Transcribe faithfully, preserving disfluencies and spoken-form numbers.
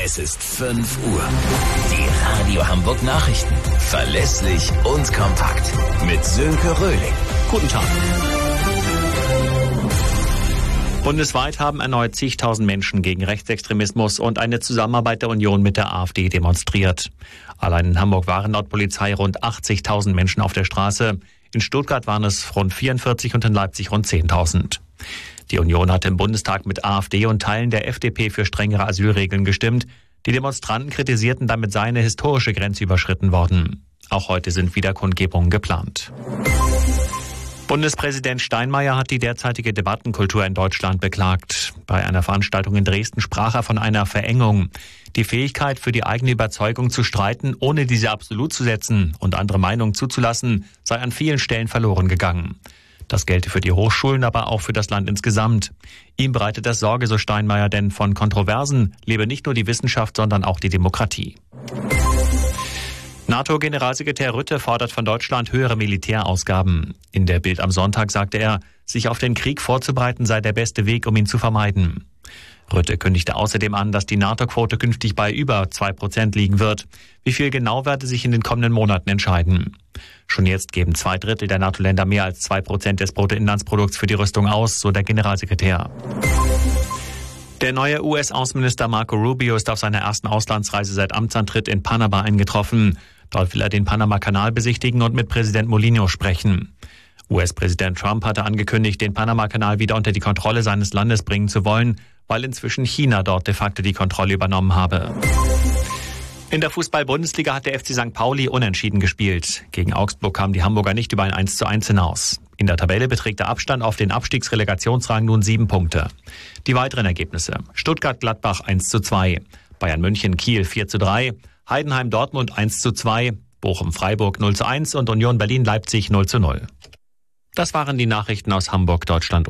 Es ist fünf Uhr. Die Radio Hamburg Nachrichten. Verlässlich und kompakt. Mit Sönke Röhling. Guten Tag. Bundesweit haben erneut zigtausend Menschen gegen Rechtsextremismus und eine Zusammenarbeit der Union mit der AfD demonstriert. Allein in Hamburg waren laut Polizei rund achtzigtausend Menschen auf der Straße. In Stuttgart waren es rund vierundvierzig und in Leipzig rund zehntausend. Die Union hatte im Bundestag mit AfD und Teilen der F D P für strengere Asylregeln gestimmt. Die Demonstranten kritisierten, damit sei eine historische Grenze überschritten worden. Auch heute sind wieder Kundgebungen geplant. Bundespräsident Steinmeier hat die derzeitige Debattenkultur in Deutschland beklagt. Bei einer Veranstaltung in Dresden sprach er von einer Verengung. Die Fähigkeit, für die eigene Überzeugung zu streiten, ohne diese absolut zu setzen und andere Meinungen zuzulassen, sei an vielen Stellen verloren gegangen. Das gelte für die Hochschulen, aber auch für das Land insgesamt. Ihm bereitet das Sorge, so Steinmeier, denn von Kontroversen lebe nicht nur die Wissenschaft, sondern auch die Demokratie. NATO-Generalsekretär Rutte fordert von Deutschland höhere Militärausgaben. In der Bild am Sonntag sagte er, sich auf den Krieg vorzubereiten sei der beste Weg, um ihn zu vermeiden. Rutte kündigte außerdem an, dass die NATO-Quote künftig bei über zwei Prozent liegen wird. Wie viel genau werde sich in den kommenden Monaten entscheiden. Schon jetzt geben zwei Drittel der NATO-Länder mehr als zwei Prozent des Bruttoinlandsprodukts für die Rüstung aus, so der Generalsekretär. Der neue U S-Außenminister Marco Rubio ist auf seiner ersten Auslandsreise seit Amtsantritt in Panama eingetroffen. Dort will er den Panama-Kanal besichtigen und mit Präsident Molinho sprechen. U S-Präsident Trump hatte angekündigt, den Panama-Kanal wieder unter die Kontrolle seines Landes bringen zu wollen, weil inzwischen China dort de facto die Kontrolle übernommen habe. In der Fußball-Bundesliga hat der F C Sankt Pauli unentschieden gespielt. Gegen Augsburg kamen die Hamburger nicht über ein eins zu eins hinaus. In der Tabelle beträgt der Abstand auf den Abstiegsrelegationsrang nun sieben Punkte. Die weiteren Ergebnisse: Stuttgart-Gladbach eins zu zwei, Bayern München-Kiel vier zu drei, Heidenheim-Dortmund eins zu zwei, Bochum-Freiburg null zu eins und Union Berlin-Leipzig null zu null. Das waren die Nachrichten aus Hamburg, Deutschland.